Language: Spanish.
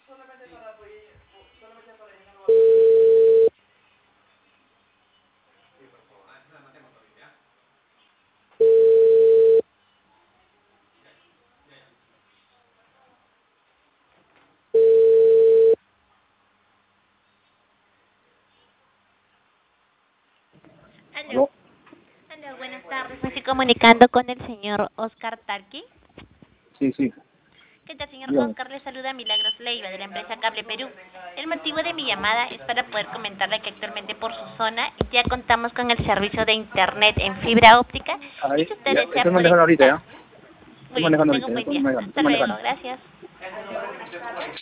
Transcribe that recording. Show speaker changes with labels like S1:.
S1: Aló.
S2: ¿Aló? Aló, buenas tardes. Me estoy comunicando con el señor Oscar Tarqui.
S1: Sí, sí.
S2: ¿Qué tal, señor
S1: Dígame.
S2: Oscar? Le saluda Milagros Leiva, de la empresa Cable Perú. El motivo de mi llamada es para poder comentarle que actualmente por su zona ya contamos con el servicio de internet en fibra óptica y
S1: Ahí,
S2: si usted
S1: ya.
S2: desea
S1: Estoy
S2: poder
S1: manejando ahorita,
S2: disfrutar.
S1: ¿ya? Estoy
S2: Muy bien,
S1: manejando
S2: tenga
S1: ahorita,
S2: un
S1: ¿ya?
S2: buen
S1: Estoy
S2: día.
S1: manejando.
S2: Hasta
S1: Estoy
S2: luego,
S1: manejando.
S2: gracias.